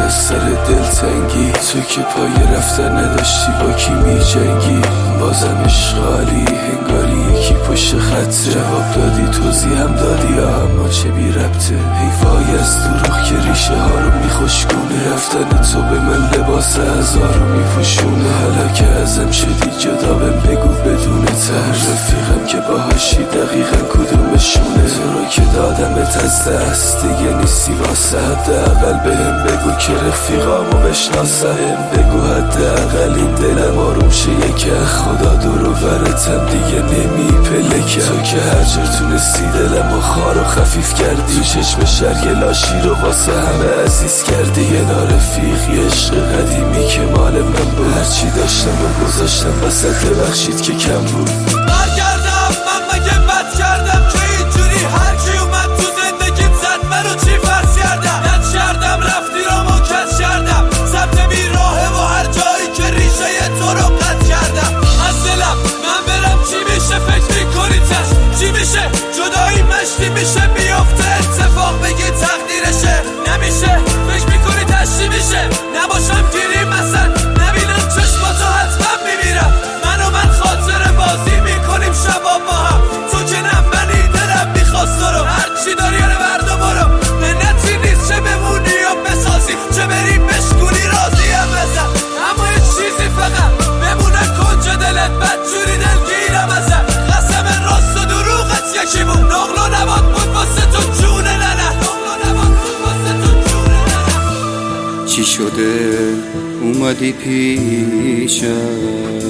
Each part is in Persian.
از سر دلتنگی، تو که پای رفتن نداشتی با کی می جنگی. بازم عشقالی هنگاری یکی پشت خطه، جواب دادی توضیح هم دادی اما چه بی ربطه. حیفای از دروغ که ریشه ها رو می خوشگونه، رفتن تو به من لباس عزا رو می پوشونه. حالا که ازم شدی جدا بهم بگو بدون تر، رفیقم که باهاشی دقیقا کدومشونه. تو رو که دادمت از دست دیگه نیستی واسه، حداقل بهم بگو که رفیقامو بشناسم. بگو حداقل این دلم آروم شه یکم، خدا دور و برتم دیگه نمی پلکم. تو که هر جور تونستی دلمو خار و خفیف کردی، چشم شرگ لاشی رو واسه همه عزیز کردی. یه نارفیق یه عشق قدیمی که مال من بود، هرچی داشتم و گذاشتم وسط، ببخشید که کم بود. برگردم من مگه بد کردم که اینجوری هر کی اومد تو زندگیم زد منو چی فرض کردم؟ ند کردم رفتی رو مکت کردم، سبت بیراهه و هر جایی که ریشه تو رو قطع کردم. از دلم من برم چی میشه فکر میکنی تش چی میشه؟ جدایی مشتی میشه بیافته اتفاق بگی تقدیرشه. نمیشه فکر میکنی تش چی میشه؟ نباشم گیری مثلا نبینم چشماتو حتما میمیرم. من خاطر بازی میکنیم شبا با هم، تو که نمبنی دلم میخواست تو رو. هرچی داری یعنی بردا برو، منتی نیست چه بمونی و بسازی چه بری بشکونی راضیم ازم. اما یه چیزی فقط بمونه کنج دلت، بدجوری دلگیرم ازم. قسم راست و دروغت یکی بود، نقل و نبات بود واسه تو جونه ننه، نقل و نبات بود واسه تو جونه ننه. چی شده اومدی پیشم؟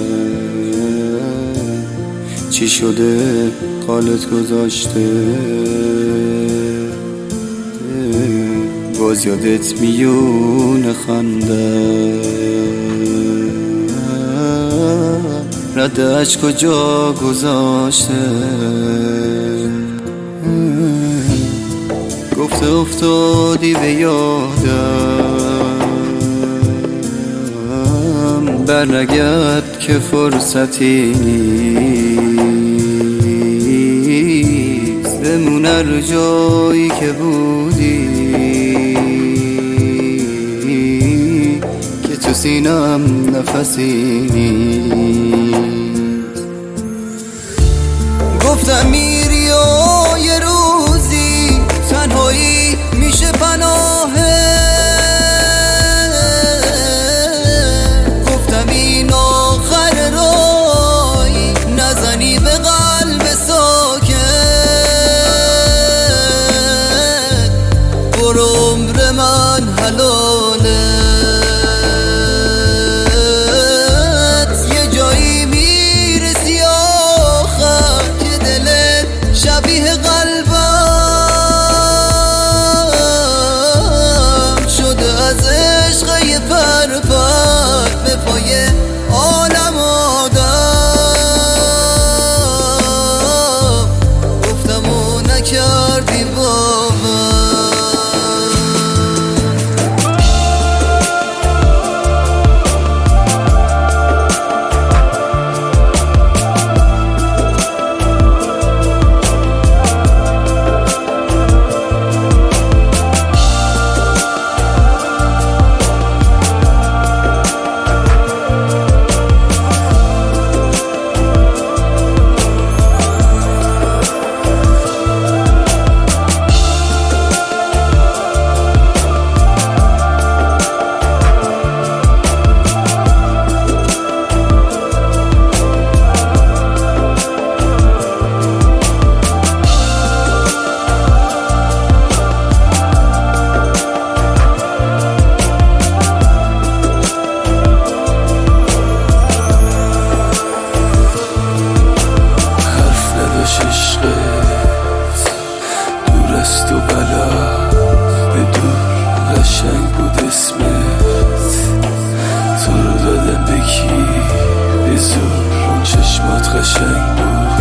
چی شده قالت گذاشته؟ باز یادت میونه خنده، ردش کجا گذاشته؟ گفته افتادی به یادم، برنگرد که فرصتی نیست، بمون هر جایی که بودی که تو سینم نفسی نیست. گفتم میری و یه روزی تنهایی میشه پناهه، گفتم این آخر رایی نزنی به قلب ساکت، برو عمر من حلاله. یه جایی میرسی آخر که دلت شبیه قلبم شده از عشق یه پر به پای عالم آدم. گفتم و نکردی باور. قشنگ بود اسمت، تو رو دادم به کی به زور. اون چشمات قشنگ بود،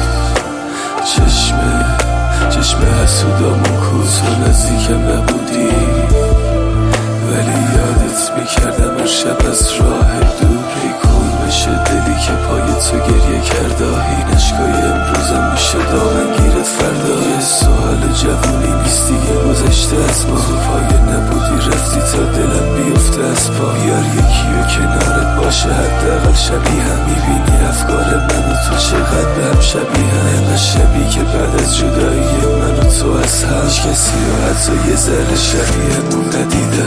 چشم حسودامون کو. تو نزدیکم نبودی ولی یادت میکردم هر شب از راه دور. ای کن بشه دلی که پای تو گریه کرده، این اشکای امروزم میشه دامنگیرت فردا. یه سوال جوونی نیست دیگه گذشته از ما، تو پای نبودی رفتی تا دلم باشه حداقل شبیه هم. میبینی افکار من و تو چقدر به هم شبیه هم. اینقدر شبیه که بعد از جدایی من و تو از هم هیچ کسی رو حتی یه ذره شبیهمون ندیده.